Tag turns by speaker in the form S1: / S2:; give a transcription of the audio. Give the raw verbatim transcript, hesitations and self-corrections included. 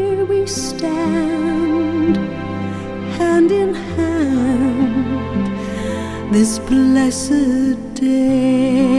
S1: here we stand, hand in hand, this blessed day.